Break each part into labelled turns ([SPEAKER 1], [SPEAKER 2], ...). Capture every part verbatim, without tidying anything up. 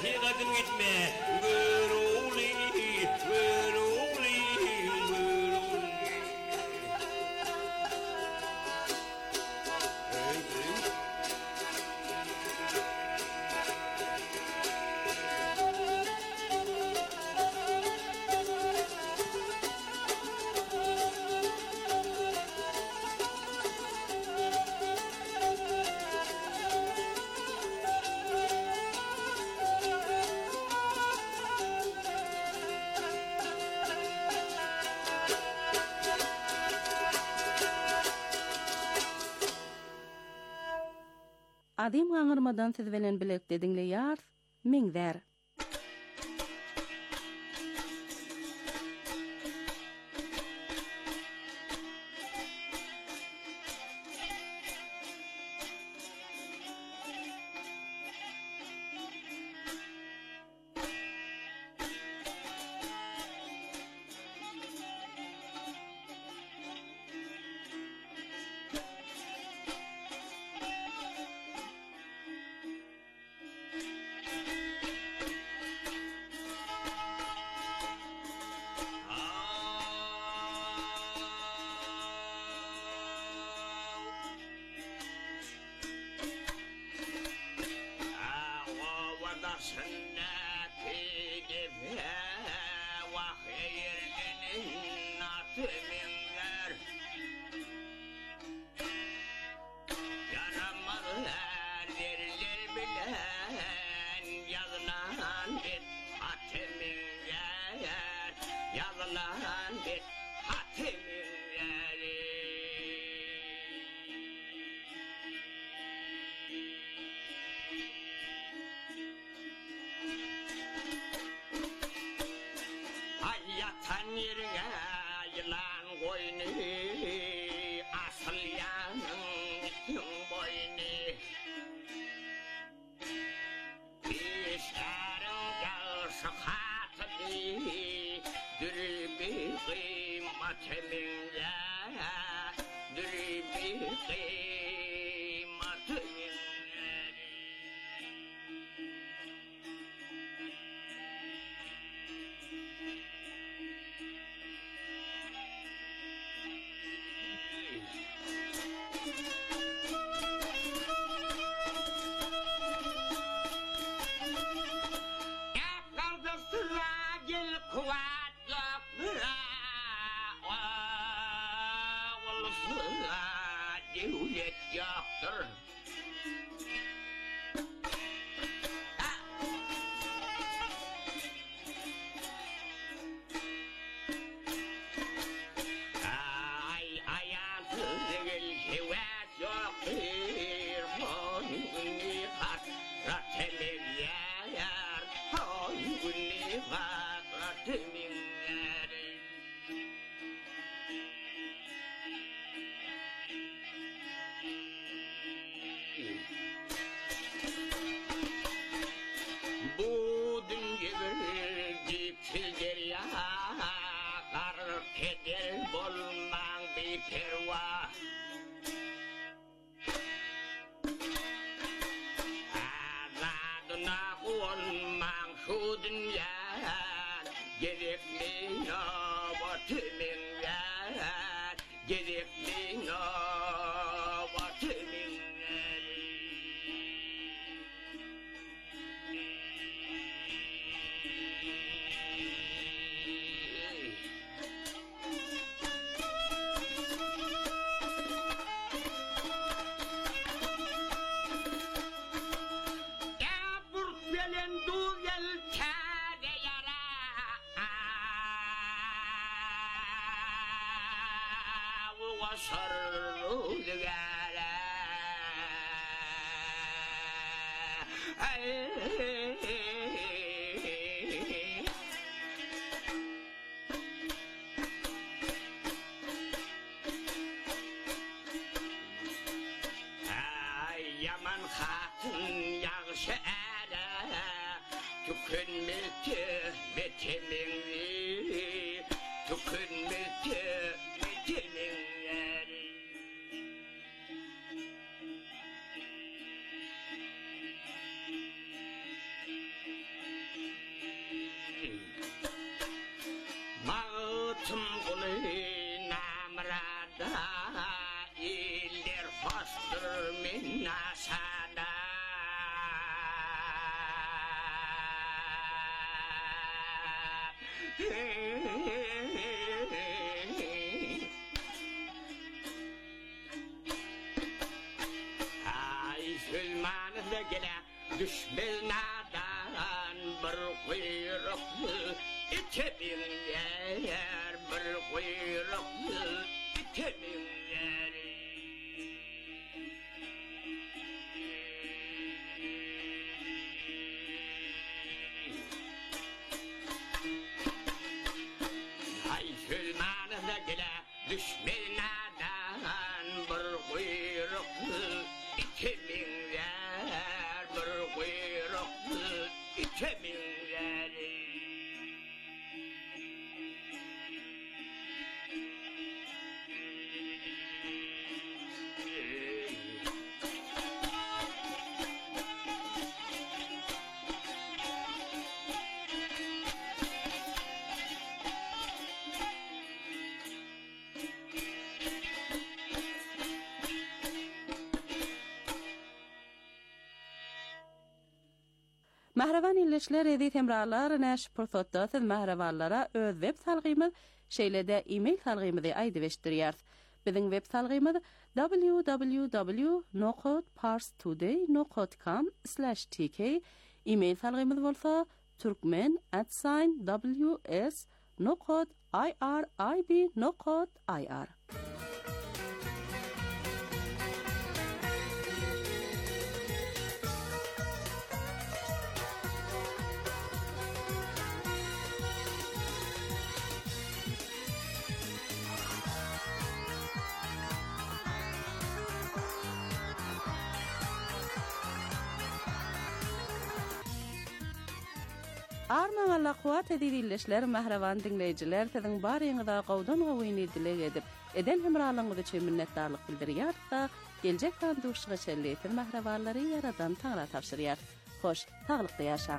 [SPEAKER 1] higadım gitme guruli guruli guruli
[SPEAKER 2] Adım gaňyrmadan siz bilen bilekde dinleýär, Miňzer.
[SPEAKER 1] Ay Süleyman'da gele düşmez nadan bir kuyruklu İki bin yer bir kuyruklu iki bin yer. Ay Süleyman'da gele düşmez nadan bir kuyruklu İki bin yer bir kuyruklu iki bin yer.
[SPEAKER 2] Mahravan ilişkiler edit emralar näş pursatda siz mahravanlara öz web salgymy şeýlede e-mail salgymy aýdybeşdirýär. Biziň web salgymy w w w nokta parstoday nokta com slash t k. E-mail salgymy bolsa turkmen at w s nokta i r i b nokta i r. Arman Allah kuat edilişler mahravan dinleyijiler siziň baryňyza gowdan gowyny dilek edip eden hemralygyňyz üçin minnetdarlyk bildirýär da geljek banduşyga şerleýär mahrawanlary yaradan taňra tapşyrýar. Hoş, taglykda ýaşaň.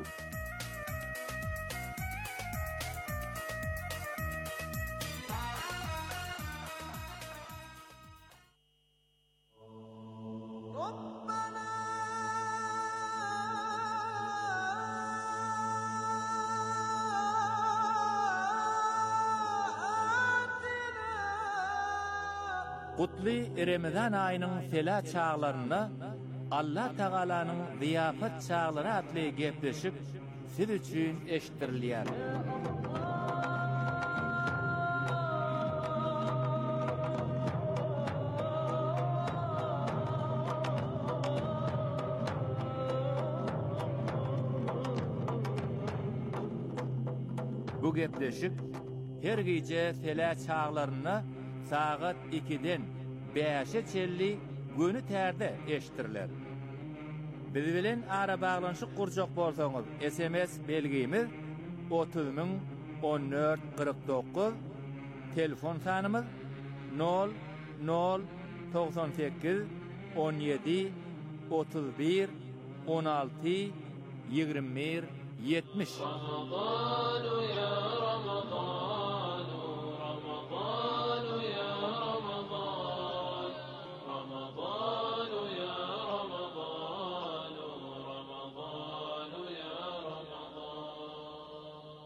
[SPEAKER 3] Gutly Ramazan aýynyň sela çağlaryna Allah Taalanyň ziýafat çağlary atly gepleşip siz üçin eşitdirilýär. Bu gepleşik her gece sela çağlaryna saat ikiden beşe çelli günü terde eşitiriler. Biz bilen ara bağlanşyk kurjak bolsaňyz S M S belgimiz otuz ming on dört kırk dokuz, telefon sanymyz nol nol doksan sekiz on yedi otuz bir on alty yigirme bir yetmiş.
[SPEAKER 4] Ramazan ya Ramazan Ramazan ya Ramazan Ramazan ya Ramazan Ramazan ya Ramazan.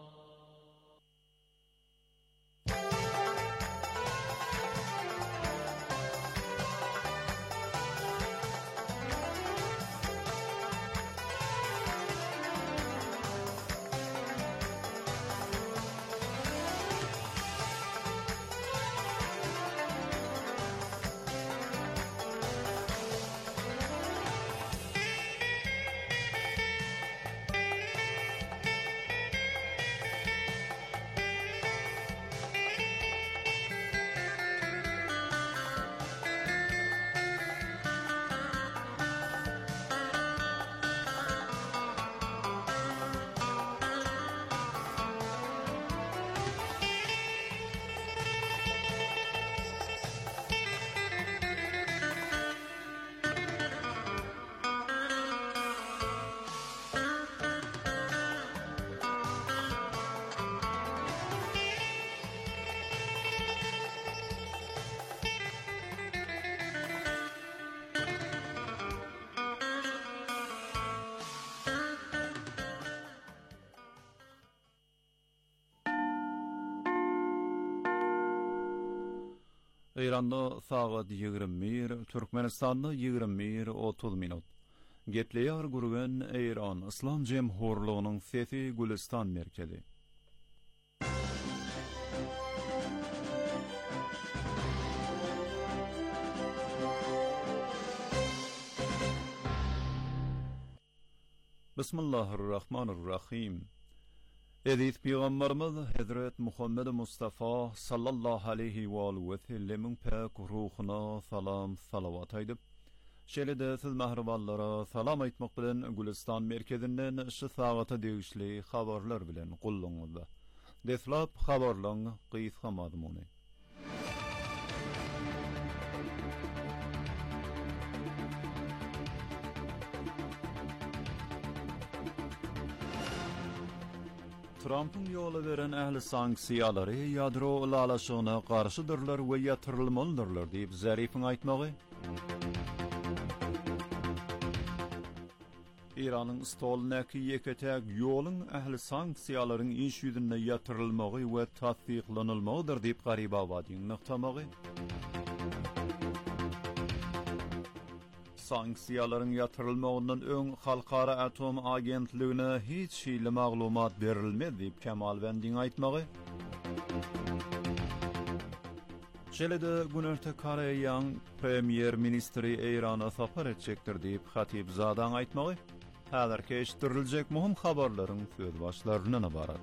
[SPEAKER 5] İran'da saat yigirme bir, Türkmenistan'da yigirme bir otuz minut. Gepleýär gurgan İran Islam Jemhurluğunyň Sesi Gülistan merkezi. Bismillahirrahmanirrahim. Edis Peygamberimiz Hazret Muhammed Mustafa sallallahu aleyhi ve aleyhi ve sellemin pak ruhuna salam salavat aýdyp, şeýle-de siz mahriballara salam aýtmak bilen Gülistan merkezinden şu sagata degişli habarlar bilen gulluňyzda. Deslap habarlaryň gysga mazmuny. Trump'ın yola veren ähli sanksiýalary ýadro ulalaşygyna garşydyrlar we ýatyrylmalydyrlar diýip Zarif'in aýtmagy. İranyň stolunaky ýeketäk ýoluň ähli sanksiýalaryň iş ýüzünde ýatyrylmagy we tasdiklanylmagydyr diýip Garibabadiň nyktamagy. Sanksiýalaryň ýatyrylmagyndan öň Halkara Atom Agentligine hiç şeýle maglumat berilmedi diýip Kemal Wendiň aýtmagy. Şeýle-de Günörte Koreýanyň premier ministri Irana sapar etjekdir diýip Hatip Zadan aýtmagy. Häzirki eşitdiriljek muhim habarlaryň söz başlaryndan ibarat.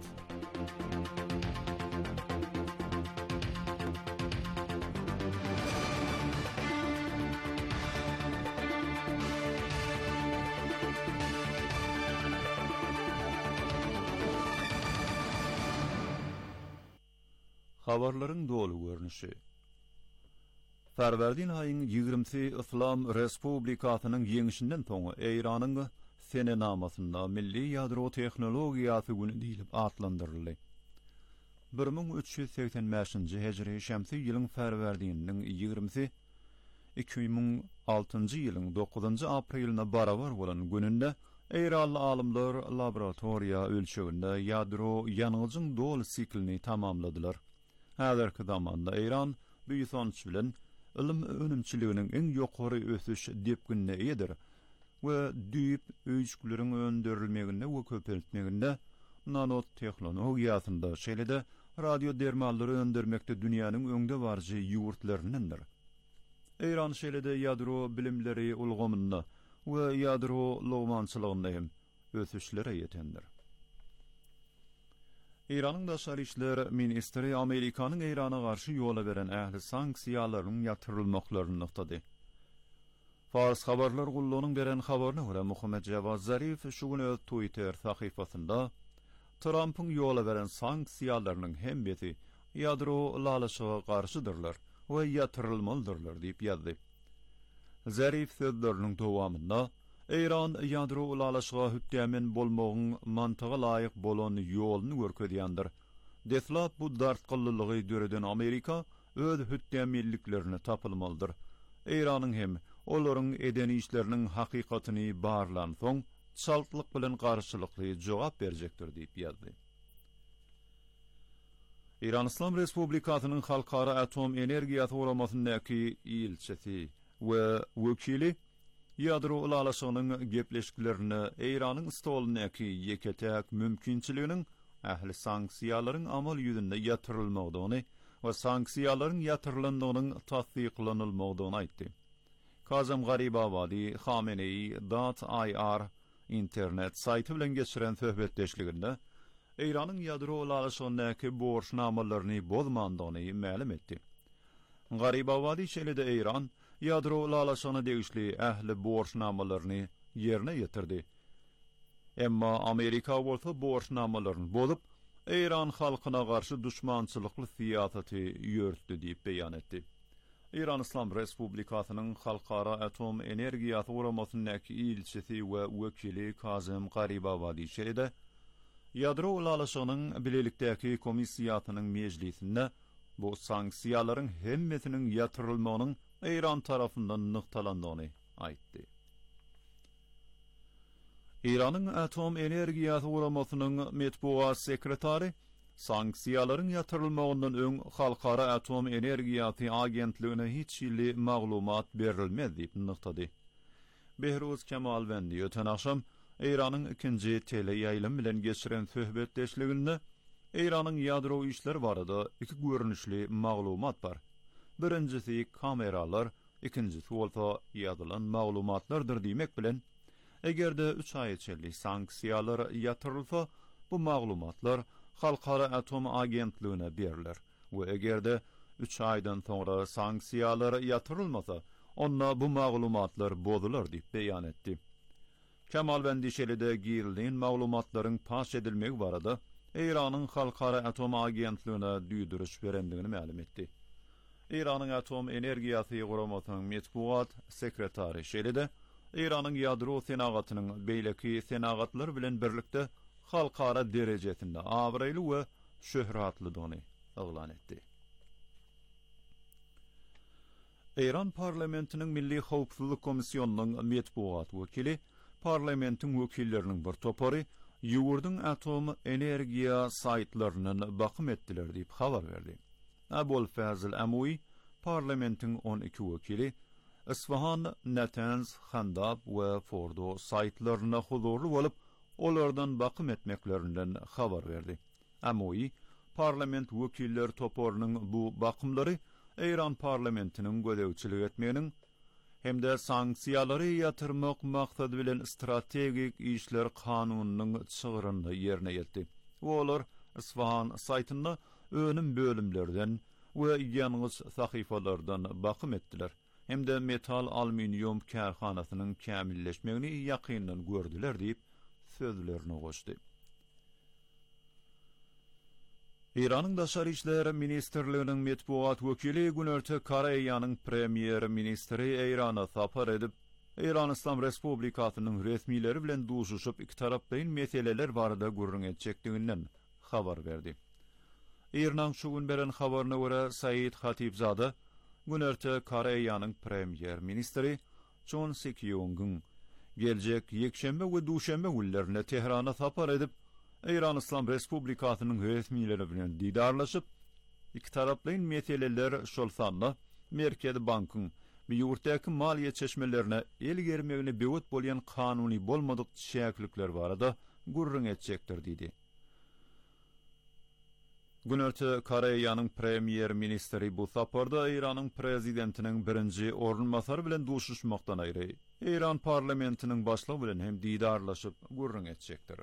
[SPEAKER 5] Habarlaryň dolu görnüşi. Ferwerdin aýyň ýigrimisi Islam Respublikasynyň ýeňişinden soň Iranyň sene namasynda milli ýadro tehnologiýasy güni diýilip atlandyryldy. bir ming üç ýüz seksen beşinji hejri şämsi ýylyň Ferwerdiniň ýigrimisi iki ming altynjy ýylyň dokuzynjy aprelyna barabar bolan gününde Eýranly alymlar laboratoriýa ölçeginde ýadro ýanygyjyň dol siklini tamamladylar. Häzirki zamanda Eýran bu sonuç bilen ilim önümçiliginiň en ýokary ösüş depginde ýedir we düýüp öýçgüleriň öndürilmeginde we köpeltmeginde nanot tehnologiýasynda şeýle-de radio dermallary öndürmekde dünýäniň öňde barjy ýurtlaryndandyr. Eýran şeýle-de ýadro bilimleri ulgamynda we ýadro logmançylygynda hem ösüşlere ýetendir. İran'ın Daşary işler ministri Amerikanyň Eýrana garşy ýola beren ähli sanksiýalaryň ýatyrylmaklaryny nyktady. Fars habarlar gullunyň beren habaryna görä Muhammed Javad Zarif şu güni öz Twitter sahypasynda Trump'ın ýola beren sanksiýalarynyň hembeti ýadro ulalaşyga garşydyrlar we ýatyrylmalydyrlar diýip ýazdy. Zarif sözleriniň dowamynda Eýran ýadro ulalaşyga hütdämen bolmagyň mantyga laýyk bolan ýoluny görkezýändir. Deslap bu dartgyllylygy döreden Amerika öz hütdämelliklerini tapylmalydyr. Eýranyň hem olaryň edeni işleriniň hakykatyny barlan soň çaltlyk bilen garşylykly jogap berjekdir diýip ýazdy. İran Islam Respublikasynyň Halkara Atom Energiýasy Guramasynyňky ilçesi we wekili ýadro ulalaşygynyň gepleşiklerini Eýranyň stolunaky ýeketäk mümkinçiliginiň ähli sanksiýalaryň amal ýüzünde ýatyrylmagyny we sanksiýalaryň ýatyrlandygynyň tasdiklanylmagyny aýtdy. Kazım Garibabadi Khamenei dot i r internet saýty bilen geçiren söhbetdeşliginde Eýranyň ýadro ulalaşygynyň borçnamalaryny bozmandygyny ma'lum etdi. Garibabadi şeýle-de Eýran ýadro ulalaşygyna degişli ähli borçnamalaryny ýerine ýetirdi. Emma Amerika bolsa borçnamalaryny bozup Eýran halkyna garşy düşmançylykly siýasaty ýörtdi diýip beýan etdi. İran Islam Respublikasynyň Halkara Atom Energiýasy Guramasynyňky ilçesi we wekili Kazım Garibabadi şeýle-de ýadro ulalaşygynyň bilelikdäki komissiýasynyň mejlisinde bu sanksiýalaryň hemmetiniň ýatyrylmagynyň Eýran tarapyndan nyktalandygyny aýtdy. İranyň Atom Energiýasy Guramasynyň metbuat sekretary sanksiýalaryň ýatyrylmagyndan öň Halkara Atom Energiýasy Agentligine hiç ýyly maglumat berilmez diýip nykdy. Behruz Kemalwendi öten akşam Eýranyň ikinji tele ýaýlym bilen geçiren söhbetdeşliginde Eýranyň ýadro işleri barada iki görnüşli maglumat bar. Birincisi kameralar, ikincisi bolsa ýazylan maglumatlardyr diýmek bilen egerde üç ay içerli sanksiýalar ýatyrylsa, bu maglumatlar Halkara Atom Agentligine berilir we egerde üç aydan soňra sanksiýalar ýatyrylmasa, onda bu maglumatlar bozular diýip beýan etdi. Kemalwendi şeýlede girildiň maglumatlaryň paş edilmegi barada Eýranyň Halkara Atom Agentligine düýdüriş berendigini ma'lum etdi. Eýranyň Atom Energiýasy Guramasynyň metbuat sekretary şeýlede Eýranyň ýadro senagatynyň beýleki senagatlar bilen birlikde halkara derejesinde awraýly we şöhratlydygyny oglan etdi. Eýran parlamentiniň Milli Howpsuzlyk Komissionynyň metbuat wekili parlamentiň wekilleriniň bir topary ýurduň atom energiýa saytlaryny bakym etdiler diýip habar berdi. Abul Fazil Amoui parlamentiň on iki wekili Isfahan, Natanz, Handab we Fordo saytlaryna huzurly bolup olardan bakym etmeklerinden habar berdi. Amoui parlament wekiller toporynyň bu bakymlary Eýran parlamentiniň gödäwçilik etmeginiň hemde sanksiýalary ýatyrmak maksady bilen strategik işler kanunynyň çygyryny ýerine ýetdi. Olar Isfahan saytyna önüm bölümlerden we ýalňyz sahyfalardan bakym etdiler. Hemde metal aluminium kärhanasynyň kämilleşmegini ýakyndan gördüler diýip sözlerini goşdy. Eýranyň Daşary işler ministrliginiň metbuat wekili Günörte Karaýanyň premier ministri Eýrana sapar edip, Eýran Islam Respublikasynyň resmileri bilen duşuşyp iki tarapdaýyn meseleler barada gurrun etjekdiginden habar berdi. Eýranyň şu gün beren habaryna görä Said Hatibzada Günörte Karaýanyň premier ministri Chon Sik-yogyň geljek ýekşembe we duşembe günlerinde Tehrana sapar edip Eýran Islam Respublikasynyň resmileri bilen didarlaşyp, iki tarapdaýyn meseleler şol sanly Merkezi Bankyň bir ýurtdaky maliýe çeşmelerine el germegine bewet bolýan kanuny bolmadyk şäklikler barada gurrun etjekdir diýdi. Günörte Karaýanyň premier ministri bu saparda Eýranyň prezidentiniň birinji ornmasary bilen duşuşmakdan aýry, Eýran parlamentiniň başlygy bilen hem didarlaşyp gurrun etjekdir.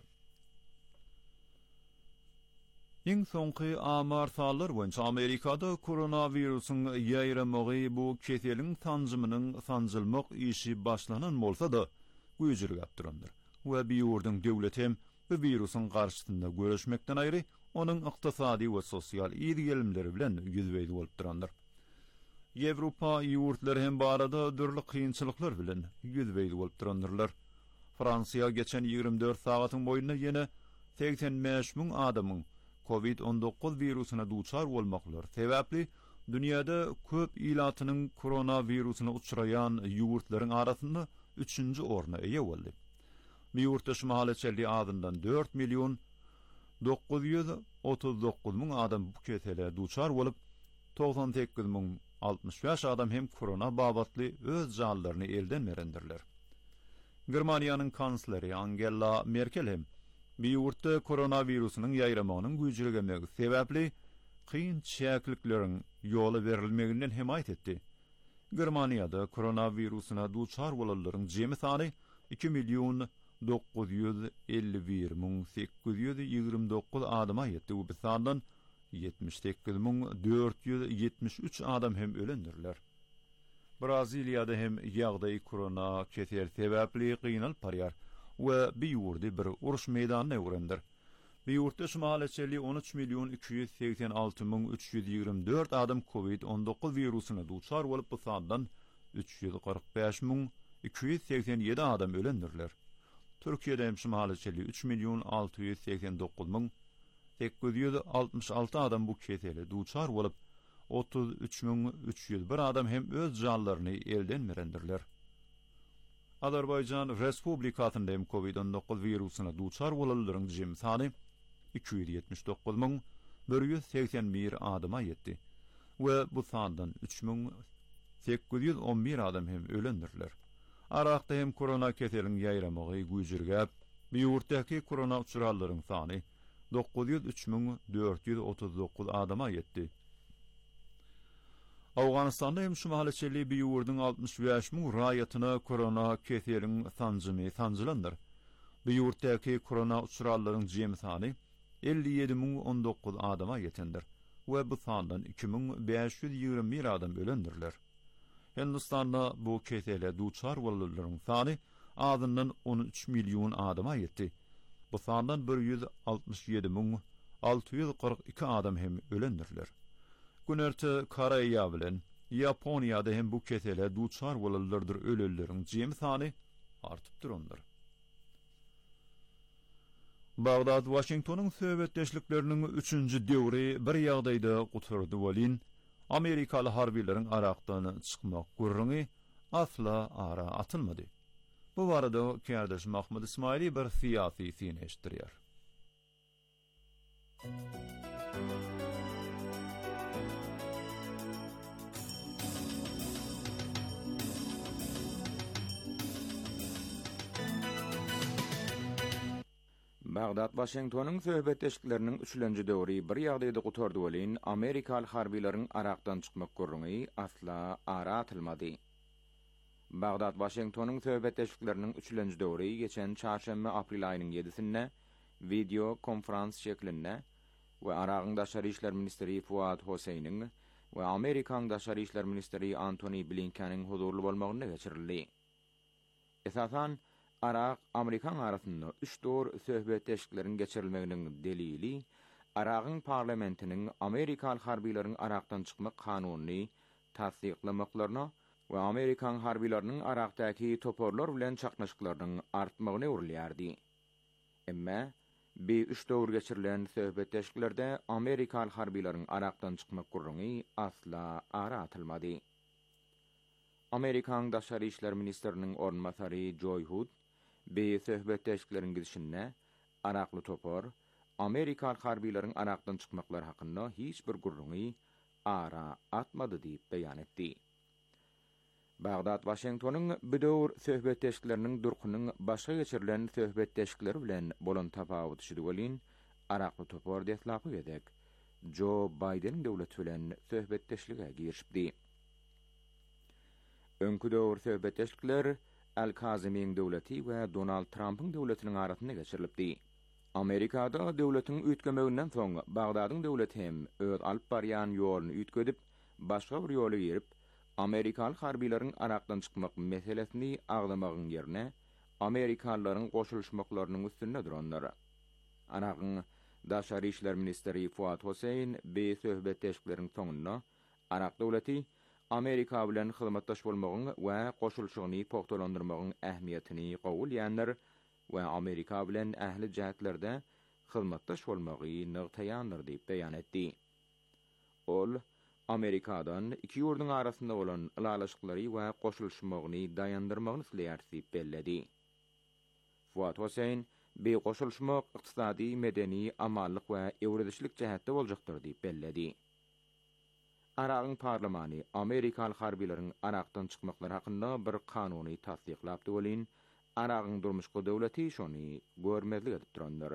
[SPEAKER 5] Iň soňky amar sallar boýunça Amerikada koronawirusyň ýaýramagy bu keseliň tanjymynyň sanjylmak işi başlanan bolsa da güýjüri gapdyrandyr. We bir ýurduň döwleti hem bu wirusyň garşysynda görüşmekden aýry onun ykdysady we sosial ýergelimleri bilen ýüzbeýdi bolup durandyr. Ýewropa ýurtlary hem barada dürli kynçylyklar bilen ýüzbeýdi bolup durandyrlar. Fransiýa geçen ýygrimi dört sagatyň boýunda ýene seksen beş müň adamyň covid on dokuz virusuna duçar bolmaklar sebäpli dünýäde köp ilatynyň koronawirusyna uçraýan ýurtlaryň arasynda üçinji orna eýe boldy. Bir ýurtda şu mahaletçeli adından dört milyon dokuz yüz otuz dokuz müň adam bu kesele duçar bolup doksan sekiz müň altmış beş adam hem korona babatly öz janlaryny elden merendirler. Germaniýanyň kansleri Angela Merkel hem bir ýurtda koronawirusynyň ýaýramagynyň güýjülegmegi sebäpli kyn çäklikleriň ýoly berilmeginden hem aýt etdi. Germaniýada koronawirusyna duçar bolanlaryň jemi sany iki milyon dokuz yüz elli bir müň sekiz yüz ýygrimi dokuz adama ýetdi. Bu sandan yetmiş sekiz müň dört yüz yetmiş üç adam hem ölendirler. Braziliýada hem ýagdaý korona kesel sebäpli gynalyp barýar we bir ýurdy bir uruş meýdanyna öwrendir. Bir ýurtda şu mahaletçeli on üç milyon iki yüz seksen alty müň üç yüz ýygrimi dört adam covid on dokuz virusyna duçar bolup bu sandan üç yüz kırk beş müň iki yüz seksen ýedi adam ölendirler. Türkiýede hem şu mahaletçeli üç milyon altı yüz seksen dokuz müň sekiz yüz altmış alty adam bu kesele duçar bolup otuz üç müň üç yüz bir adam hem öz janlaryny elden merendirler. Azerbaýjan Respublikasynda hem covid on dokuz virusyna duçar bolanlaryň jemi sany iki yüz yetmiş dokuz müň bir yüz seksen bir adyma ýetdi we bu sandan üç bin sekiz yüz on bir adam hem ölendirler. Arakda hem korona keseliň ýaýramagy güýjürgäp, bu ýurtdaky korona uçurallaryň sany dokuz yüz üç bin dört yüz otuz dokuz adama ýetdi. Awganystanda hem şu mahallaçyly bir ýurdyň altmış beş bin raýatyna korona keseliň sanjymy sanjylandyr. Bu ýurtdaky korona uçurallaryň jemy sany elli ýedi bin on dokuz adama ýetendir we bu sandan iki bin beş yüz ýygrimi bir adam ölendirler. Hindistanda bu kesele duçar bolanlaryň sany azyndan on üç million adama ýetdi. Bu sandan bir yüz altmış ýedi bin alty yüz kırk iki adam hem ölendirler. Günerti Koreýa bilen Ýaponiýada hem bu kesele duçar bolanlardyr ölelleriň jemy sany artyp durýandyr. Bagdad Washingtonyň söhbetdeşlikleriniň üçünji döwri bir ýagdaýda guturdy bolyn, Amerikaly harbiýleriň Arakdan çykmak gurruny asla ara atylmady. Bu barada Kärdeş Mahmud Ismaili bir siyasi sinleşdirýär.
[SPEAKER 6] Bagdad Washingtonyň söhbetdeşlikleriniň üçlenji döwri bir ýagdaýda guturdy bolyn, Amerikaly harbiýleriň Arakdan çykmak gurruny asla ara atylmady. Bagdad Washingtonyň söhbetdeşlikleriniň üçlenji döwri geçen çarşamba aprel aýynyň ýedisinde video konferans şeklinde we Aragyň daşary işler ministri Fuad Hosseiniň we Amerikaň daşary işler ministri Antony Blinkeniň huzurly bolmagyna geçirildi. Esasan Arak Amerikan arasynda üç dor söhbetdeşiklerin geçirilmeginiň delili, Aragyň parlamentiniň Amerikaly harbiýleriň Arakdan çykmak kanunyny tasdiqlamaklaryna we Amerikan harbiýleriniň Arakdaky toporlar bilen çaknaşyklarynyň artmagyna urilýardy. Emma bu üç dor geçirilen söhbetdeşiklerde Amerikaly harbiýleriň Arakdan çykmak gurruny asla ara atylmady. Amerikan daşary işler ministriniň ornmasary Joy Hood bu söhbetdeşiklerin gidişinde Arakly topor Amerikaly harbiýleriň Arakdan çykmaklary hakynda hiç bir gurruny ara atmady diýip beýan etdi. Bagdad Washingtonyň bu döwür söhbetdeşikleriniň durkunyň başga geçirilen söhbetdeşikleri bilen bolan tapawuty bolyn, Arakly topor deslapy gedek Joe Biden döwleti bilen söhbetdeşlige girişipdi. Öňkü döwür söhbetdeşikler Al-Kazimiň döwleti we Donald Trump'yň döwletiniň arasynda geçirilipdi. Amerikada döwletiň üýtgemeginden soň Bagdadyň döwleti hem öz alyp barýan ýoluny üýtgedip, başga bir ýola girip, Amerikaly harbiýleriň Arakdan çykmak meselesini agdamagyň ýerine Amerikalylaryň goşulşmaklarynyň üstünde duranlar. Aragyň daşary işler ministri Fuad Hossein bu söhbetdeşikleriň soňunda Arak döwleti Amerika bilen hyzmatdaş bolmagyň we goşulşygyny pogtalandyrmagyň ähmiýetini gowul ýanlar we Amerika bilen ähli jähetlerde hyzmatdaş bolmagy nygtaýandyr diýip beýan etdi. Ol Amerikadan iki ýurdun arasynda bolan ýalaşyklary we goşulşmagyny daýandyrmagyny isleýär diýip belledi. Fuad Hossein bu goşulşmak ykdysady, medeni, amallyk we ewredişlik jähetde boljakdyr diýip belledi. Aragyň parlamentary Amerikaly harbiýleriň Arakdan çykmaklary hakynda bir kanuny tasdiqlapdy bolyn, Aragyň durmuşky döwleti şonu görmezlik edip duranlar.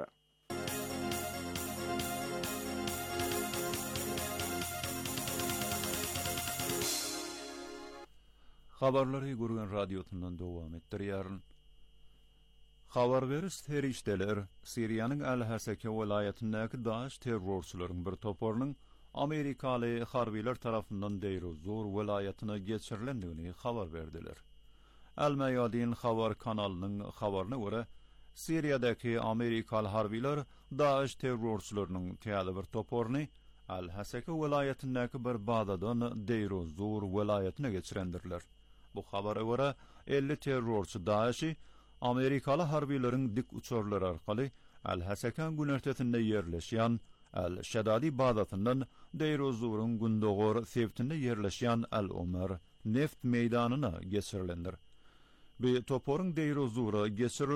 [SPEAKER 5] Habarlary görgen radiosundan dowam etdirýär. Habar beris terişdeler Siriýanyň Al-Hasaka welaýatyndaky Daesh terrorçylaryň bir toporunyň Amerikaly harbiýler tarapyndan Deir Zor welaýatyna geçirilendigini habar berdiler. Al-Mayadin habar kanalynyň habaryna görä, Siriýadaky Amerikaly harbiýler Daesh terrorçylarynyň täze bir toporuny Al-Hasaka welaýatyndaky bir badadan Deir Zor welaýatyna geçirendirler. Bu habara görä elli terrorçy Daeş'i Amerikaly harbiýleriň dik uçurlary arkaly Al-Hasaka günertetinde ýerleşýän Al-Şadadi bazasından Deir Zor'un gündogor sevtinde yerleşýän Al-Umar neft meýdanyna geçirilendir. Bu toporun Deir Zor'a geçirilişi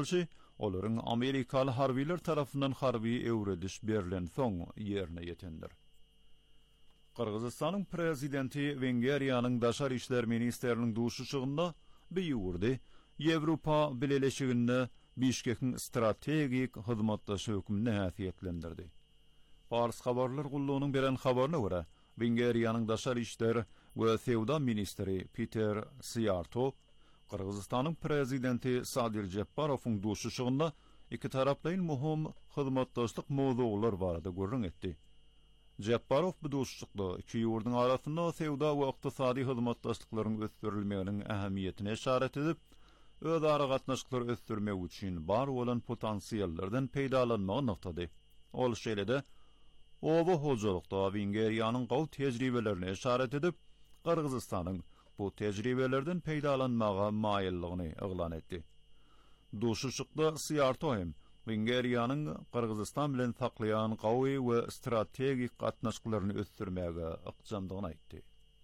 [SPEAKER 5] olaryň Amerikaly harbiler tarapyndan harbi öwrediş berilen soň ýerine ýetendir. Kırgızistanyň prezidenti Wengeriýanyň daşary işler ministeriniň duşuşygynda beýurdy, Ýewropa bileleşiginde Bişkekiň strategik hyzmatdaşy hökümini häsiýetlendirdi. Fars habarlar gullugynyň beren habaryna görä, Wengeriýanyň daşary işler we sewda ministri Peter Siarto Kırgızistanyň prezidenti Sadir Jepparowyň duşuşygynda iki taraplaryň muhim hyzmatdaşlyk mowzualar barada görüň etdi. Jepparow bu duşuşykda iki ýurduň arasynda sewda we ykdysady hyzmatdaşlyklaryň ösdürilmeginiň ähmiýetine işaret edip, özara gatnaşyklar ösdürmek üçin bar bolan potensiallerden peýdalanmagy noktady. Ol şeýlede owa hojalykda Wengeriýanyň gaw tejribelerini işaret edip, Kırgızistanyň bu tejribelerden peýdalanmaga maýyllygyny eglan etdi. Duşuşykda Siarto hem Wengeriýanyň Kırgızistan bilen saklayan gawy we strategik gatnaşyklaryny ösdürmäge ykjamdygyny aýtdy.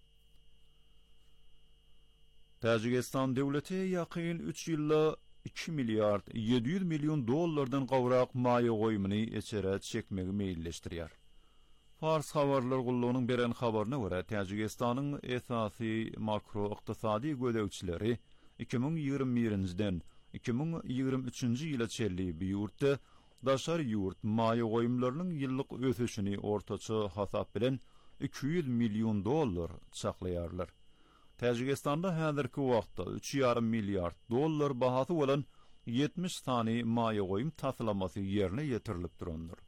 [SPEAKER 5] Tajikistan döwleti ýakyn üç ýylda iki milliard yedi yüz milyon dollardan gowrak maýa goýumyny içere çekmegi meýilleşdirýär. Fars habarlar gullugynyň beren habaryna görä, Tajikistanyň esasy makro ykdysady gödäwçileri iki ming ýygrimi birden iki ming ýygrimi üçinji ýyla çelli bir ýurtda daşary ýurt maýa goýumlarynyň ýyllyk ösüşini ortaça hasap bilen iki yüz milyon dollar saklaýarlar. Tajikistanda häzirki wagtda üç ýarym milliard dollar bahasy bolan yetmiş tany maýa goýum taslamasy ýerine ýetirilip durandyr.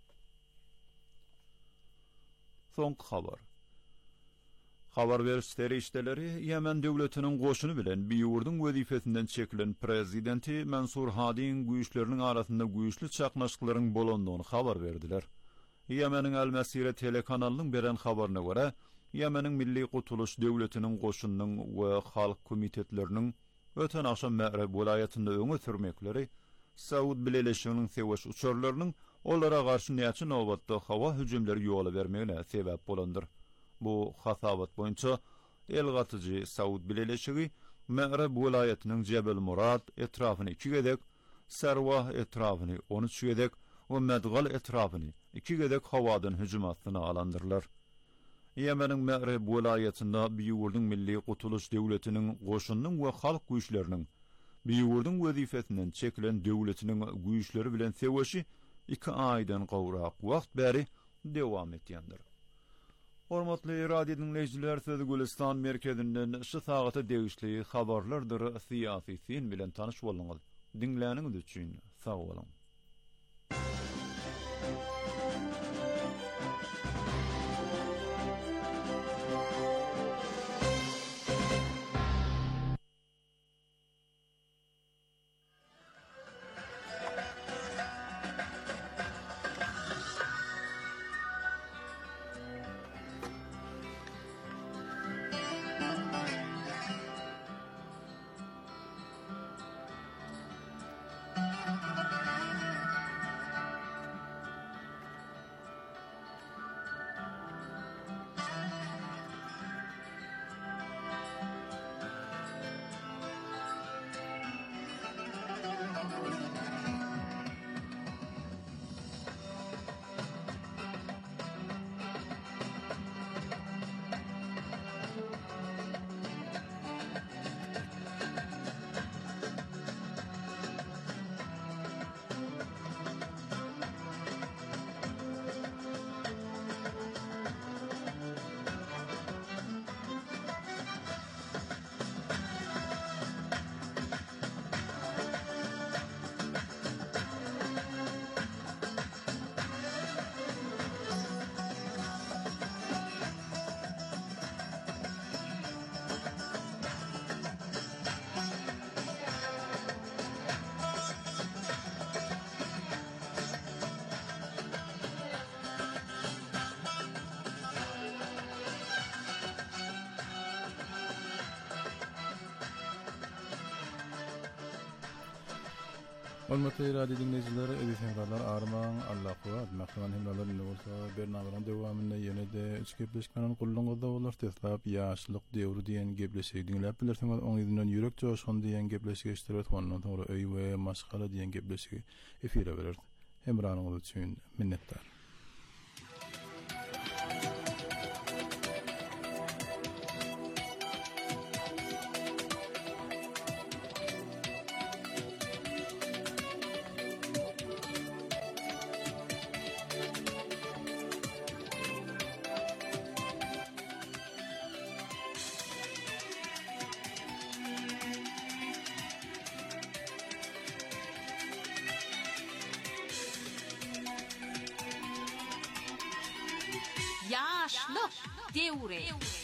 [SPEAKER 5] Soňky habar. Habar berişleri işleri Yemen döwletiniň goşuny bilen bir ýurduň wezifesinden çekilen prezidenti Mansur Hadiň güýçleriniň arasynda güýçli çaknaşyklaryň bolandygyny habar berdiler. Yemeniň Al-Masira telekanalynyň beren habaryna görä, Yemeniň Milli Gutuluş döwletiniň goşunynyň we halk komitetleriniň öten aşam Ma'rib vilayatynda öňe sürmekleri Saud bileleşiginiň seweş uçarlarynyň olara garşy näçe nowbatda hawa hüjümleri ýola bermegine sebäp bolandyr. Bu hasabat boýunça el gatyjy Saud bileleşigi Ma'rib vilayatynyň Jebel Murad etrafyny iki gedek, Sarwah etrafyny on üç gedek we Medgal etrafyny iki gedek hawadan hüjüm astyna alandyrlar. Yemeniň Ma'rib vilayatynda bir ýurduň Milli Gutuluş döwletiniň goşunynyň we halk güýçleriniň bir ýurduň wezifesinden çekilen döwletiniň güýçleri bilen seweşi iki aýdan gowrak wagt bäri dowam etýändir. Hormatly radio dinleýijiler, Sözi Gülistan merkezinden şu sagata degişli habarlardyr syýasy sin bilen tanyş bolňyz. Dinläniňiz üçin sag bolun.
[SPEAKER 7] Hürmetli radyo dinleyicileri, Edis Emralar Arman Allah kuvat Maksaman Hemralar ne bolsa bernamaryň dowamynda ýene de üç gepleşmeniň gulluňyzda bolar. Tesap ýaşlyk döwrü diýen gepleşigi dinläp bilersiňiz. Oň ýüzünden ýürek joşgun diýen gepleşigi iştirak etdiňiz. Toňra öý we maşgala diýen gepleşigi efire berer. Hemranyňyz üçin minnetdar.
[SPEAKER 8] Yaşlyk döwri.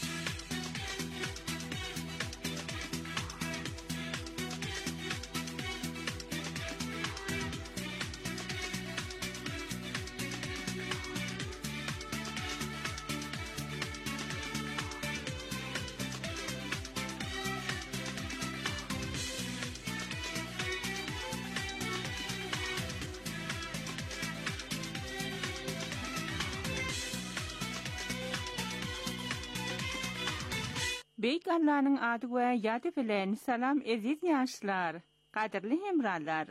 [SPEAKER 8] Beyk Allah'nın adı ve yadı bilen salam eziz yaşlar, kadirli hemralar.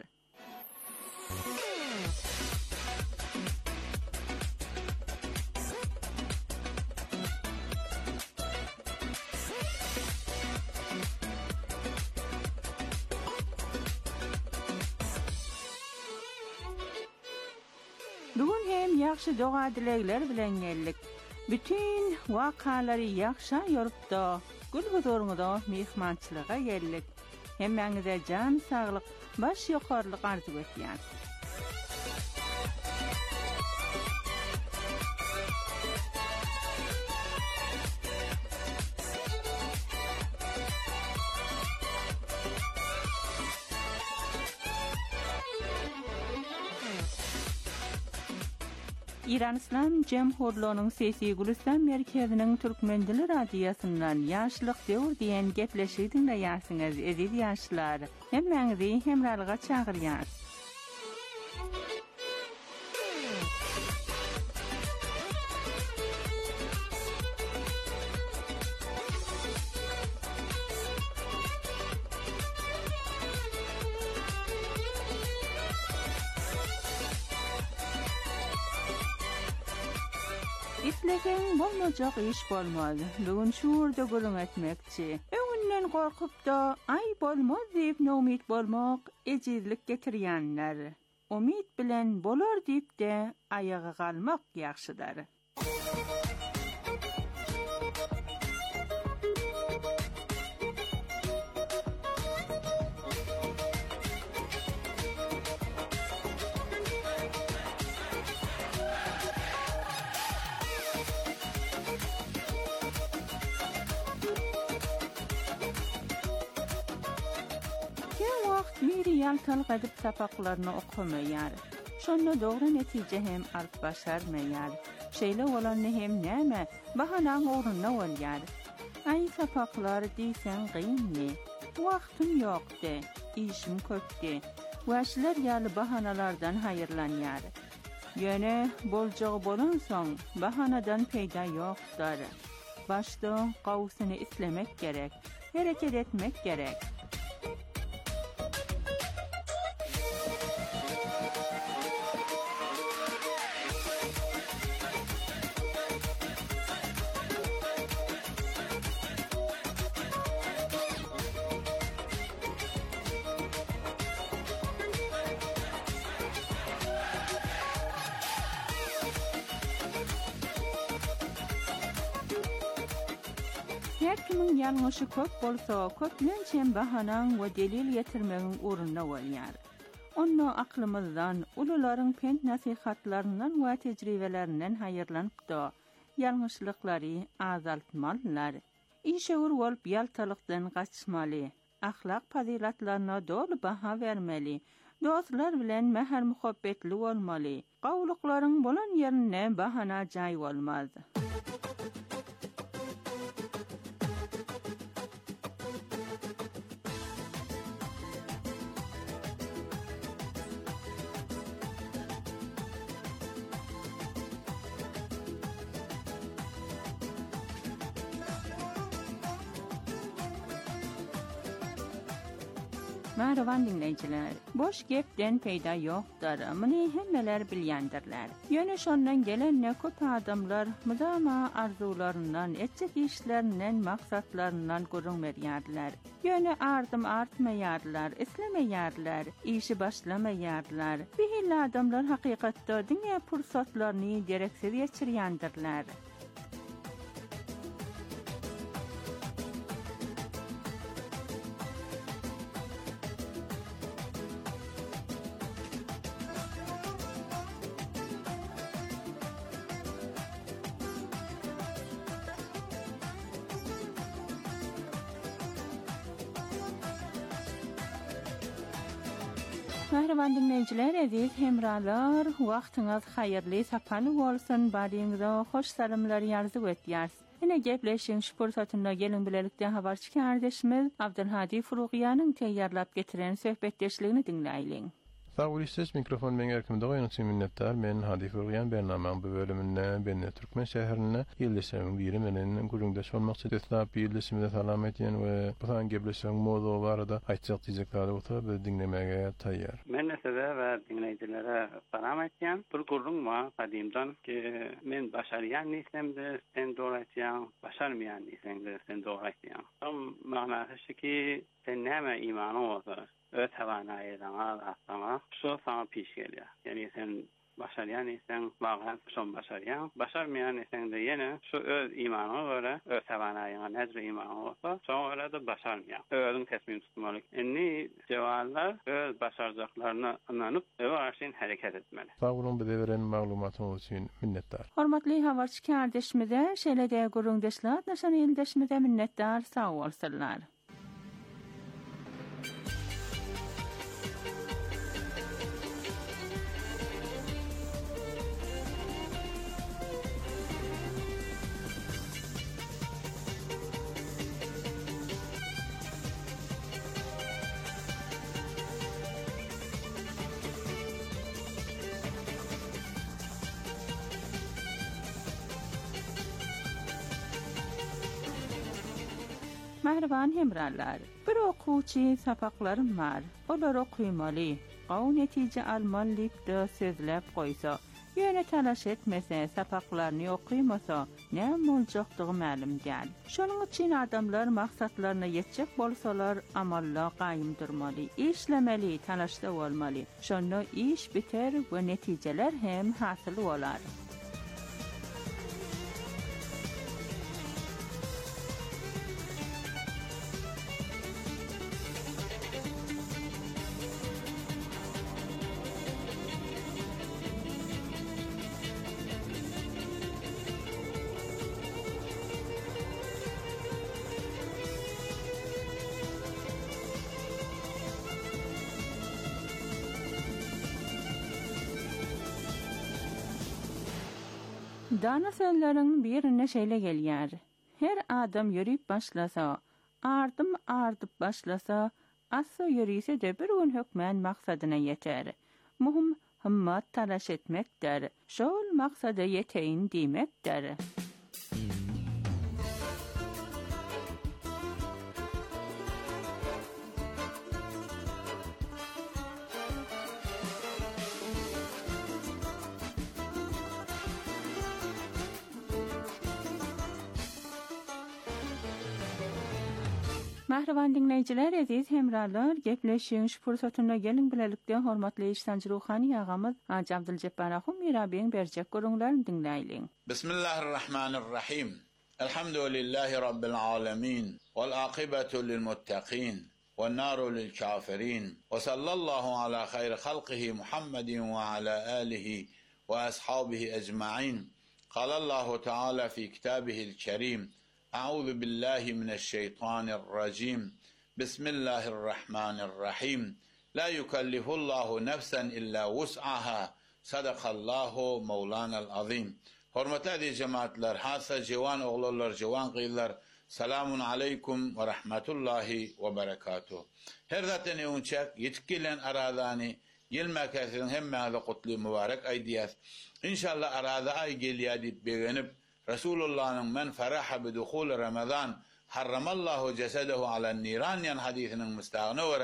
[SPEAKER 8] Bugün hem yaxşı doğa dilekler bilen geldik. Bütün vakalary yaxşa ýorup-da, gül huzuruňyzda mehmançylyga geldik. Hemmeňize jan saglyk, baş ýokarlyk arzu etýän. İran İslam Cemhurluğunun Sesi Gülistan Merkezinin Türkmen Dili Radyosu'ndan Yaşlyk döwr diýen gepleşigi dinleýärsiňiz, eziz yaşlar. Hemmeňizi hemralyga çagyrýar. İtlegen bolmajak iş bolmaz. Bugün şurda gülüň etmekçi. Öňünden gorkup da ay bolmaz diýip nomit bolmak ejizlik getirýänler. Umid bilen bolar diýip de ayaga galmak ýaxşydyr. Miri ýaltalyk edip sapaklaryny okumaýar. Şonda dogry netije hem alyp başarmaýar. Şeýle bolany hem näme bahanaň orunyna bolýar. Ay sapaklar diýsen gynny. Wagtym ýokdy, işim köpdi. Wäşler ýaly bahanalardan haýyrlanýar. Ýöne boljagy bolan soň bahanadan peýda ýokdur. Başda gawsyny islemek gerek, hereket etmek gerek. Her kimin ýalňyşy köp bolsa, köplençe bahanaň we delil ýetirmegiň urunyna bolýar. Onu aklymyzdan, ulularyň pent nasihatlaryndan we tejribelerinden haýyrlanyp-da ýalňyşlyklary azaltmalylar. Işewur bolup ýaltalykdan gaçmaly, ahlak fazilatlaryna dolu baha bermeli, dostlar bilen mäher muhabbetli bolmaly. Gawlyklaryň bolan ýerine bahana jaý bolmaz. Merhaban dinleyiciler. Boş gepden peyda yoktur. Mını hemmeler bilyendirler. Yönü şondan gelen ne köp adamlar müdama arzularından, etcek işlerinden, maksatlarından gurun veriyarlar. Yönü ardım artmayarlar, islemeyarlar, işi başlamayarlar. Bihil adamlar hakikatta dünya pursatlarını gereksiz geçiriyandirlar. Merhaban dinleyiciler, aziz hemralar, wagtyňyz haýyrly, sapaly bolsun, badyňyza hoş salamlar ýarzyp etýärs. Ine gepleşiň şu pursatynda gelin bilelikde habarçy kardeşimiz Abdulhadi Furugyanyň teýýarlap getiren söhbetdeşligini dinläýliň.
[SPEAKER 7] Sağ olýarsyz, mikrofon meň erkimde goýan üçin minnetdar. Men Hadi Furgyan bernamanyň bu bölüminde Benne Türkmen şäherine ýerleşýän biri menen guruldaş bolmakçy deslap ýerleşmede salam etýän we bu han gepleşýän mowzu barada aýtjak diýjekleri oturup dinlemäge taýýar.
[SPEAKER 9] Men size we dinleýijilere salam etýän. Bir gurulum var kadimdan ki men başarýan nislemde sen doratýan, başarmaýan nislemde sen doratýan. Tam manasy ki sen näme imanyň bolsa öz havanaydan alasana şu sana piş gelýär. Yani sen başarýan isen bagan şon başarýan, başarmaýan isen de ýene şu öz imanyna görä, öz havanaýyna näzri imany bolsa, şoňa da başarmaýan. Özüň teslim tutmaly. Indi jawablar öz başarjaklaryna ananyp öwärşin hereket etmeli.
[SPEAKER 7] Sağ olun, bize beren maglumatyňyz üçin minnetdar.
[SPEAKER 8] Hormatly habarçy kardeşimize, şeýle-de guruldaşlar, näşan ýerleşmede minnetdar, sağ bolsunlar. Merhaban hemrallar. Bir okuwçy sapaklarym bar. Olar okuýmaly. Gaw netije almalyk da sözläp goýsa, ýöne talaş etmese, sapaklaryny okuýmasa, näme boljakdygy ma'lum däl. Şonuň üçin adamlar maksatlaryna ýetjek bolsalar, amalla gaýym durmaly, işlemeli, talaşda bolmaly. Şonda iş biter we netijeler hem hasyl bolar. Dana sözleriň birine şeýle gelýär. Her adam ýörüp başlasa, ardım ardyp başlasa, asy ýörýse de bir gün hökmän maksadyna ýeter. Muhim himmat talaş etmekdir. Şol maksada ýeteýin diýmekdir. Merhaban dinleyijiler, aziz hemralar, gepleşiň şu pursatynda gelin bilelikde hormatly işlemci ruhani agamy Haji Abduljabbar Ahum Mirabiň berjek gurulmaryny dinläýliň.
[SPEAKER 10] Bismillahirrahmanirrahim. Elhamdülillahi rabbil alamin. Vel aqibatu lil muttaqin. Ven naru lil kafirin. Ve sallallahu ala hayri halqihi Muhammedin ve ala alihi ve ashabihi ecmaîn. Qala Allahu Teala fi kitabihil kerim. أعوذ بالله من الشيطان الرجيم بسم الله الرحمن الرحيم لا يكلف الله نفسا إلا وسعها صدق الله مولانا العظيم. Hormatly cemaatler, hasa civan oğullar, civan qıylar, selamun aleykum ve rahmetullahi ve berekatuh. Her zaten eunçak yetkilen aradani yıl mekasirin hemmâde kutlu mübarek aydiyat. İnşallah arada ay geliya deyip beğenip Resulullah'ın men feraha bi dukhul Ramazan harramallahu cesedehu alen niran yan hadisinin müstağını vere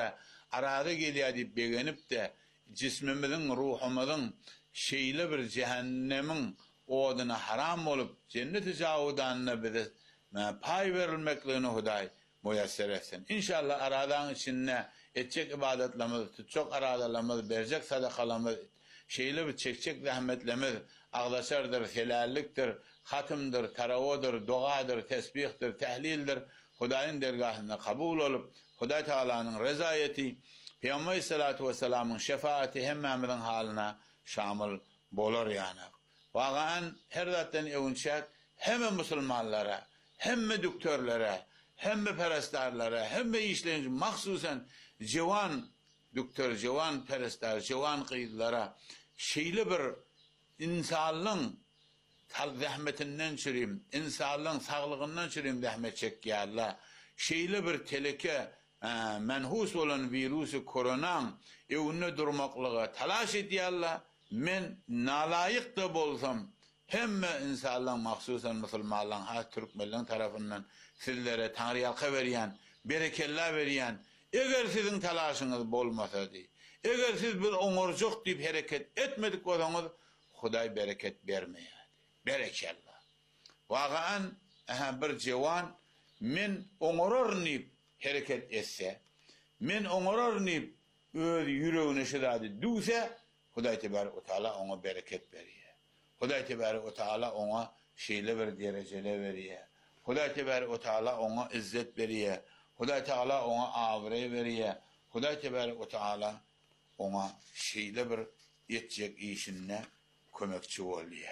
[SPEAKER 10] arada geliyor deyip beğenip de cismimizin, ruhumuzun şeyli bir cehennemin oduna haram olup cennet-i cavudanına bize pay verilmekliğini Huday müyesser etsin. İnşallah aradan içine edecek ibadetlerimiz, tutacak aradalarımız, verecek sadakalarımız, şeyli bir çekecek rahmetlerimiz, ağlaşardır, helalliktir, hatımdır, taravodur, duadır, tesbihtir, tehlildir. Hudayın dergahında kabul olup, Huday Teala'nın rezayeti, Peygamber Aleyhissalatu vesselam'ın şefaati hemmemizin haline şamil bolur yani. Vağan her zaten evunçak hem Müslümanlara, hem doktorlara, hem perestlarlara, hem işleyici mahsusen cevan doktor, cevan perestler, cevan kıyıdlara şeyli bir insanlığın zahmetinden çürüyüm, insanlığın sağlığından çürüyüm zahmet çekiyor Allah. Şeyli bir teleke menhus olan virüsü koronan evine durmaklığa talaş ediyor Allah. Men nalayık da bolsam hem insanlığın mahsusen Müslümanlığın ha Türkmenlerin tarafından sizlere Tanrı yalka veriyen, berekeller veriyen, eğer sizin talaşınız bolmasa di, eğer siz bir oңorjok deyip hareket etmedik olsanız, Huday bereket vermeye. Berekellah. Vağan bir cevan men oңoror deyip hareket etse, men oңoror deyip öz yüreğine şidadi duysa, Huday Tebarek ve Teala ona bereket veriyor. Huday Tebarek ve Teala ona şeyle bir derecele veriyor. Huday Tebarek ve Teala ona izzet veriyor. Huday Teala ona avre veriyor. Huday Tebarek ve Teala ona şeyle bir yetecek işine kömekçi oluyor.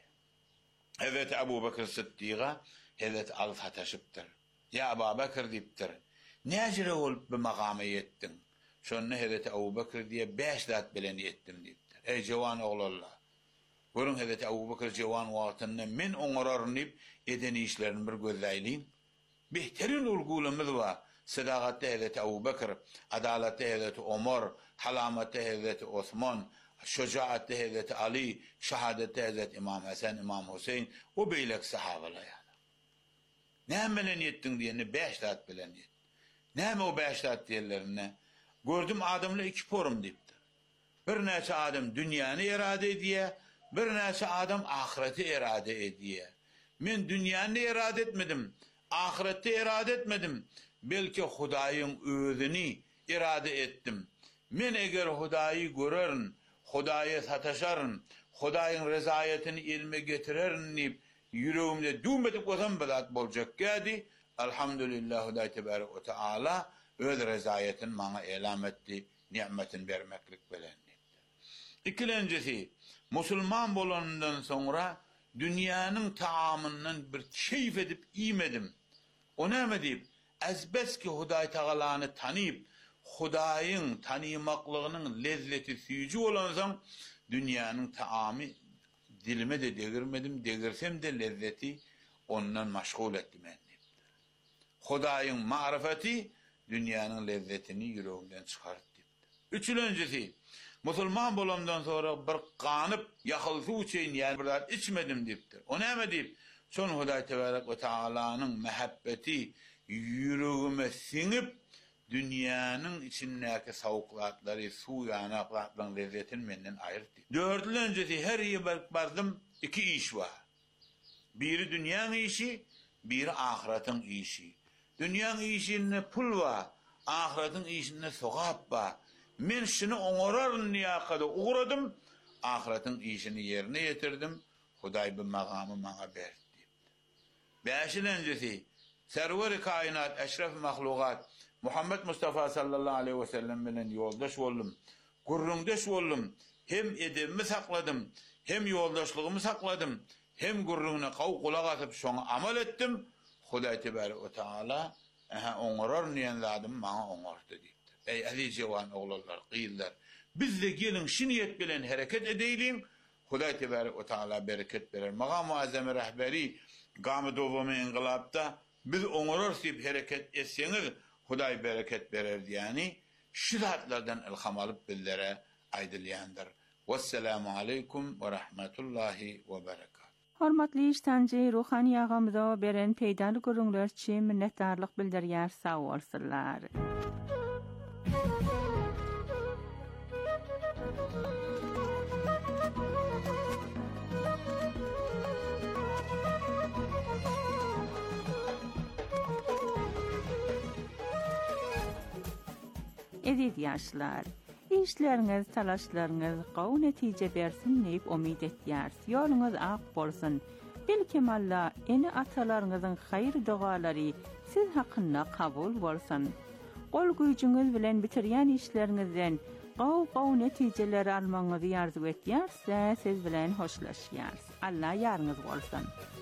[SPEAKER 10] Evet Ebu Bekir Sıddık'a evet alf hataşıptır. Ya Ebu Bekir deyiptir. Ne acire olup bir makama yettin? Şonne Hazreti Ebu Bekir diye beş zat bilen yettim deyiptir. Ey cevan oğlallah. Görün Hazreti Ebu Bekir cevan vaktinde men oңorarın deyip eden işlerini bir gözleyleyin. Behterin ulgulumuz var. Sadaqatte Hazreti Ebu Bekir, adalette Hazreti Ömer, halamette Hazreti Osman, şücaatte Hazreti Ali, şehadette Hazreti İmam Hasan, İmam Hüseyin, o beylek sahabeler yani. Ne bilen yettin diyeni beş zat bilen yettin. Ne mi o beş zat diyerlerine? Gördüm adamla iki porum deyiptir. Bir neçe adam dünyanı irade ediyor, bir neçe adam ahireti irade ediyor. Men dünyanı irade etmedim, ahireti irade etmedim. Belki Hudayın özünü irade ettim. Men eğer Hudayı görürün, Hudayı sataşarın, Hudayın rezayetini ilme getiririn deyip yüreğimde düğmedik olsam belat bolacak geldi. Elhamdülillah Huday Tebarek ve Teala öz rezayetin bana elam etti, nimetin vermeklik bilendi. İkincisi, Müslüman bolanından sonra dünyanın taamından bir keyif edip imedim. O ne mi deyip, ezbes ki Huday Teala'nı tanıyıp, Hudayın tanımaklığının lezzeti süyücü olansam, dünyanın taamı dilime de degirmedim, degirsem de lezzeti ondan meşgul ettim. Hudayın marifeti, dünyanın lezzetini yüreğimden çıkarttı. Üçüncüsü, Müslüman bolamdan sonra bir kanıp yakılsı uçayın yani bir içmedim deyiptir. O ne mi deyip? Son Huday Tebarek ve Teala'nın mehabbeti yüreğime sinip dünyanın içindeki savuklatları, su yanaklarının lezzetini benden ayırttı. Dördüncüsü her iyi bardım iki iş var. Biri dünyanın işi, biri ahiretin işi. Dünyanın işinde pul var, ahiretin işinde sokap var. Men şunu oңorarın niyakada uğradım, ahiretin işini yerine getirdim, Huday bir makamı bana verdi. Beşincisi, server-i kainat, eşref mahlukat, Muhammed Mustafa sallallahu aleyhi ve sellem bilen yoldaş oldum, gurrundaş oldum, hem edebimi sakladım, hem yoldaşlığımı sakladım, hem gurruna kav kulak atıp şuna amal ettim, Huday Tebarek ve Teala oňorar niýen zadım bana oňordy diýipdir. Ey aziz cewan oglanlar, gyýylar, biz de gelin şu niyet bilen hareket edeýin. Huday Tebarek ve Teala bereket berer. Magam muazzam rahberi gamy dowamy inqilabda biz oňorar diýip hareket etseňiz Huday bereket berer diýeni şu zatlardan ilham alyp bizlere aýdylýandyr. Vesselamu aleykum ve rahmetullahi ve berekatuhu.
[SPEAKER 8] Hormatly iştenji ruhani agamyza beren peýdaly görüňler üçin minnetdarlyk bildirýär, sag bolsunlar. edýärler. İşleriniz, talaşlarınız gaw netije bersin diýip umyt etýär. Ýoluňyz ak bolsun. Belkim Allah eni atalaryňyzyň haýr dugalary siz hakynda kabul bolsun. Gol güýjüňiz bilen bitirýän işleriňizden gaw gaw netijeleri almaňyzy ýarzyp etýärse, siz bilen hoşlaşýar. Allah ýarňyz bolsun.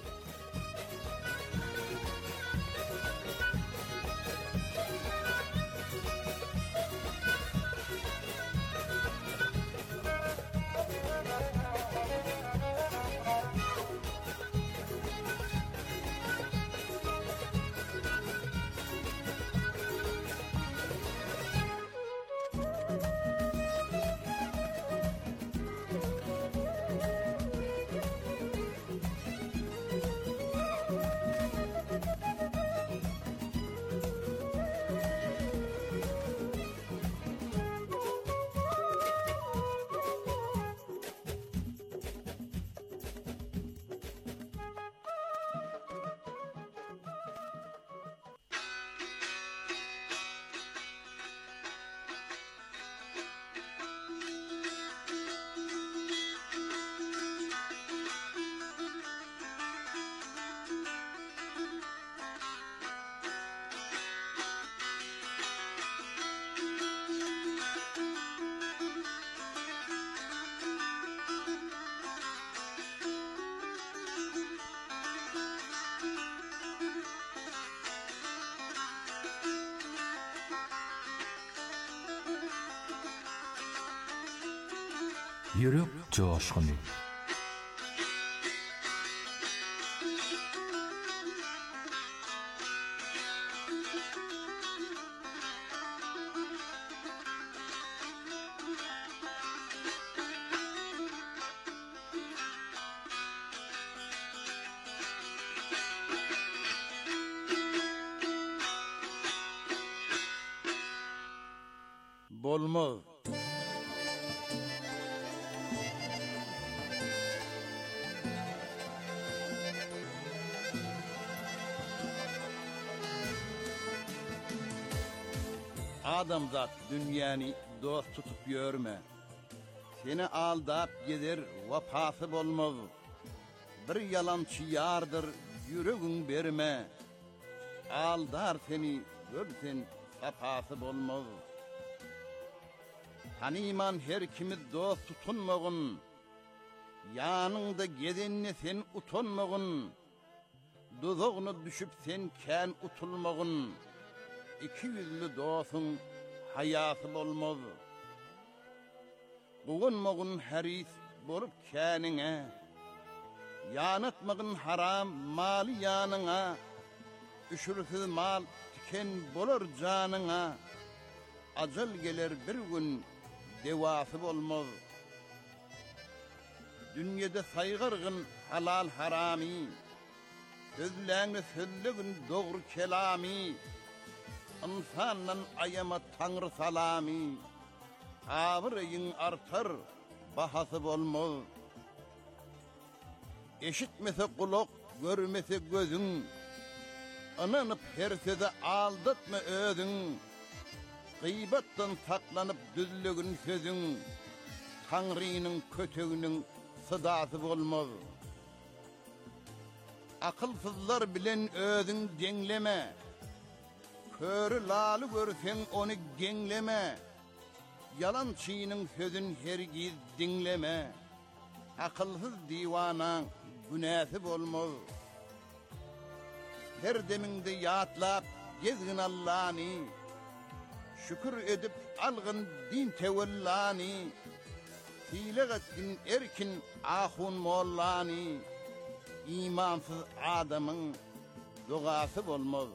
[SPEAKER 11] Yürek coşkuny.
[SPEAKER 12] Bolmaz. Adamzat dünýäni dost tutup ýörme. Seni aldap gider wapasy bolmaz. Bir yalançy ýardyr ýüregiň berme. Aldar seni görsen sapasy bolmaz. Haniman her kimi dost tutunmagyn. Ýanyňda gedenni sen utanmagyn. Dozogna düşüp sen kän utulmagyn. İki yüzlü dostun hayatı bolmaz. Bugunmagın haris bolup känine. Yanatmagın haram mali yanına. Üşürsiz mal tiken bolar canına. Ajal geler bir gün devası bolmaz. Dünyada saygırgın halal harami. Sözlerini sözlegin doğru kelami. İnsandan ayama Tanrı salami. Avırayın artar bahası bolmaz. Eşitmese kulak, görmese gözün. Ananıp hersede aldatma özün. Gıybattan saklanıp düzlügün sözün. Tanrı'nın kötüğünün sıdası bolmaz. Akılsızlar bilen özün dengleme. Körü lalı görsen onu gengleme. Yalançıyının sözün hergiz dinleme. Akılsız divanan günahı bolmaz. Her deminde yatlap gezgin Allah'ni. Şükür edip algın din tevellani. Hile etkin erkin ahun mollani. İmansız adamın duası bolmaz.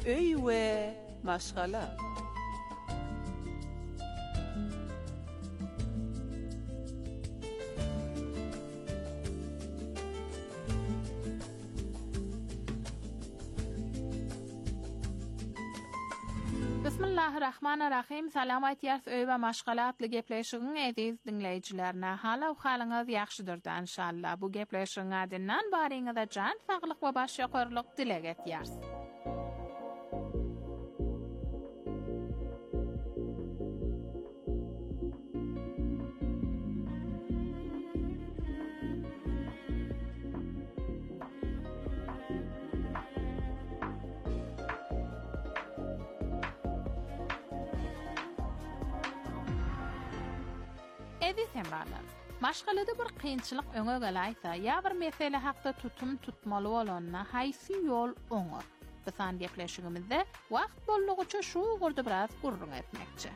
[SPEAKER 2] öy we maşgala.
[SPEAKER 11] Bismillahirrahmanirrahim. Salamat yars öy we maşgalatly gepleşigiň ediz dinleýijilerine. Hala halyňyz ýaxşydyr inşallah. Bu gepleşigiň adyndan baryňyza jan saglyk we baş ýokarlyk dilek etýärs. Ediz emralar. Maşgalada bir kynçylyk öňe gelaýsa, ýa bir mesele hakda tutum tutmaly bolanyna haýsy ýol oňar. Bisan gepleşigimizde wagt bollugyça şu gurdy biraz gurrun etmekçi.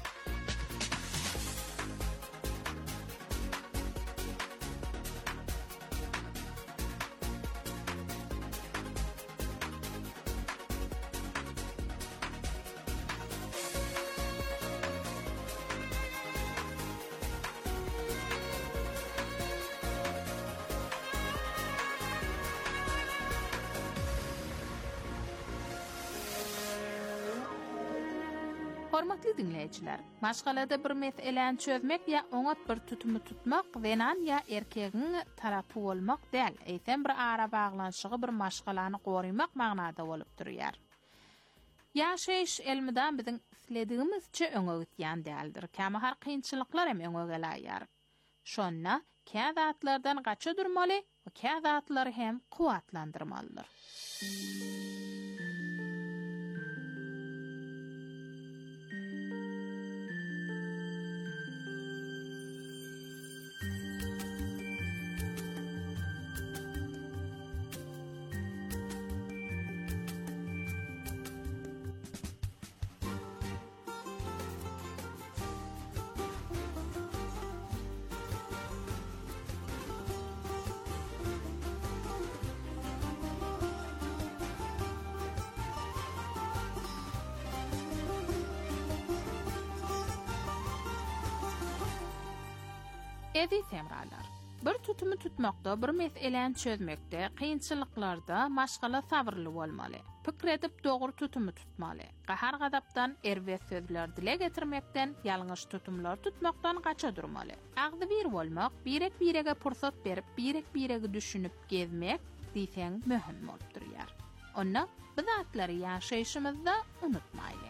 [SPEAKER 11] Hormatly dinleýijiler, maşgalada bir meseleni çözmek ýa oňat bir tutumy tutmak wenan ýa erkegiň tarapy bolmak däl, eýsem bir ara baglanşygy bir maşgalany gorymak magnada bolup durýar. Ýaşaýyş elmidan biziň isledigimizçe öňe gitýän däldir. Käme har kynçylyklar hem öňe gelýär. Şonna käzatlardan gaça durmaly we käzatlary hem kuwatlandyrmalydyr. Ediz emralar. Bir tutumy tutmakda, bir meseleni çözmekde, kynçylyklarda maşgala sabırly bolmaly. Pikir edip dogry tutumy tutmaly. Gahar gadapdan erwe sözler dile getirmekden, ýalňyş tutumlar tutmakdan gaça durmaly. Agdy bir bolmak, birek birege pursat berip, birek birege düşünüp gezmek diýseň möhüm bolup durýar. Onna biz atlary ýaşaýyşymyzda unutmaýly.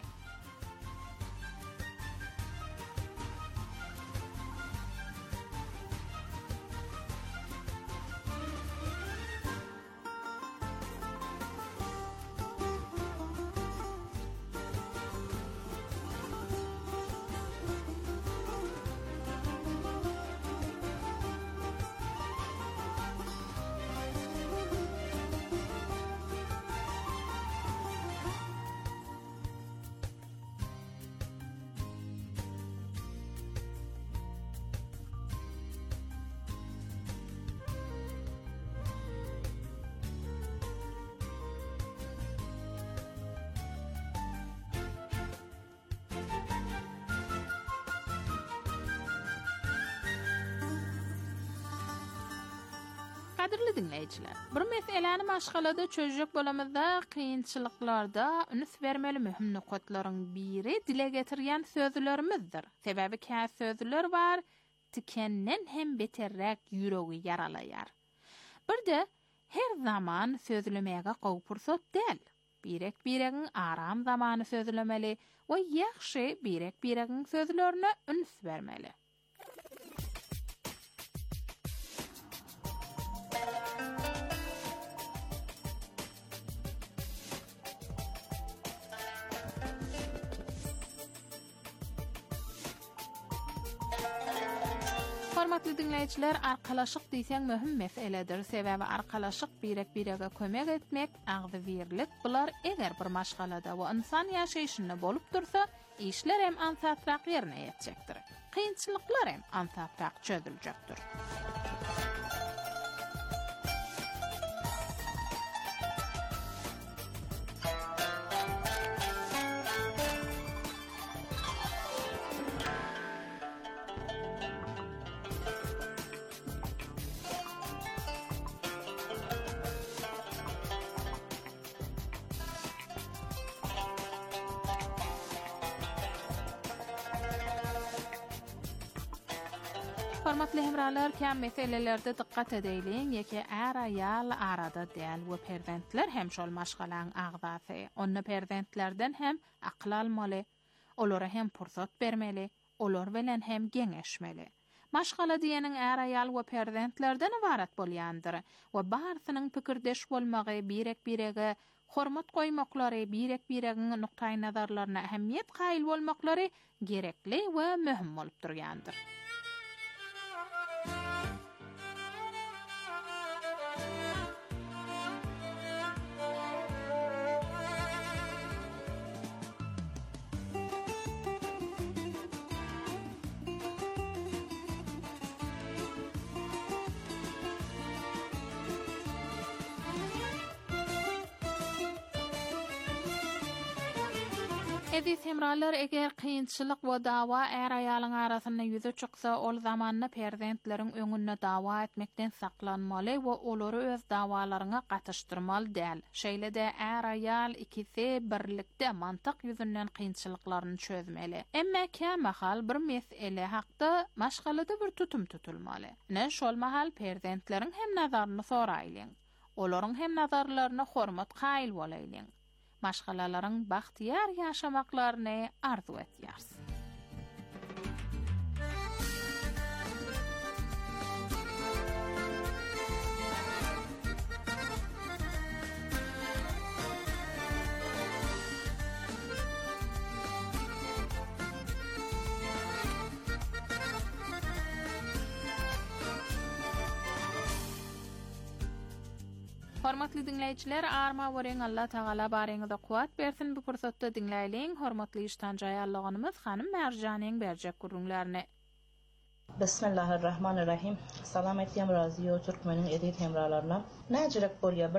[SPEAKER 11] Kadirli dinleýijiler, bir meseleni maşgalada çözjek bolamyzda kynçylyklarda üns bermeli mühim nokatlaryň biri dile getirýän sözlerimizdir. Sebebi kä sözler bar, tikenden hem beterrek ýüregi yaralaýar. Birde her zaman sözlemäge gowy pursat däl. Birek biregiň aram zamany sözlemeli we ýaxşy birek biregiň sözlerine üns bermeli. Hormatly dinleýijiler, arkalaşyk diýsem möhüm meseledir. Sebäbi arkalaşyk birek birege kömek etmek, agdy birlik bular eger bir maşgalada we insan ýaşaýyşynda bolup dursa, işler hem ansatrak ýerine ýetjekdir. Kynçylyklar hem ansatrak çözüljekdir. Hormatly hemralar, kam meselelerde diqqat edeýin, ýeke är aýal arada däl we perdentler hem şol maşgalan agzasy. Ony perdentlerden hem akl almaly, olara hem pursat bermeli, olar bilen hem geňeşmeli. Maşgala diýeniň är aýal we perdentlerden ibarat bolýandyr we barsynyň pikirdeş bolmagy, birek-birege hormat goýmaklary, birek-biregiň nuktaý nazarlaryna ähemmiýet gaýyl bolmaklary gerekli we möhüm bolup durýandyr. Edis hemralar, eger kynçylyk we dawa er aýalyň arasyna ýüze çyksa, ol zamanna perdentleriň öňünde dawa etmekden saklanmaly we olary öz dawalaryna gatyşdyrmaly däl. Şeýle-de er aýal ikisi birlikde mantyk ýüzünden kynçylyklaryny çözmeli. Emma kämahal bir mesele hakda maşgalada bir tutum tutulmaly. Ne şol mahal perdentleriň hem nazaryny soraýlyň. Olaryň hem nazarlaryna hormat gaýyl bolaýlyň. Maşgalalaryň baxtiyar ýaşamaklaryny arzu etýärs. Hormatly dinleýijiler, arma wering Allah Taala baryňyza kuwat bersin. Bu pursatda dinläýliň hormatly iştanjaý Allah'ymyz hanym Merjanyň berjek gurrunlaryny.
[SPEAKER 13] Bismillahirrahmanirrahim. Salam etýän razy ýol türkmeniň edip hemralaryna. Näjirek bolýar bir